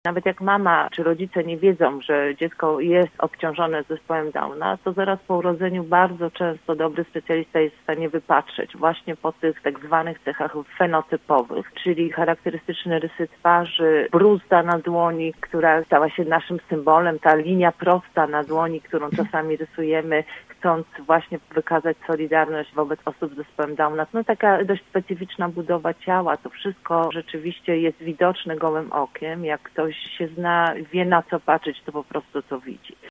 Nawet jak mama czy rodzice nie wiedzą, że dziecko jest obciążone zespołem Downa, to zaraz po urodzeniu bardzo często dobry specjalista jest w stanie wypatrzeć właśnie po tych tak zwanych cechach fenotypowych, czyli charakterystyczne rysy twarzy, bruzda na dłoni, która stała się naszym symbolem, ta linia prosta na dłoni, którą czasami rysujemy, chcąc właśnie wykazać solidarność wobec osób z zespołem Downa. No taka dość specyficzna budowa ciała, to wszystko rzeczywiście jest widoczne gołym okiem. Jak ktoś się zna, wie na co patrzeć, to po prostu to widzi.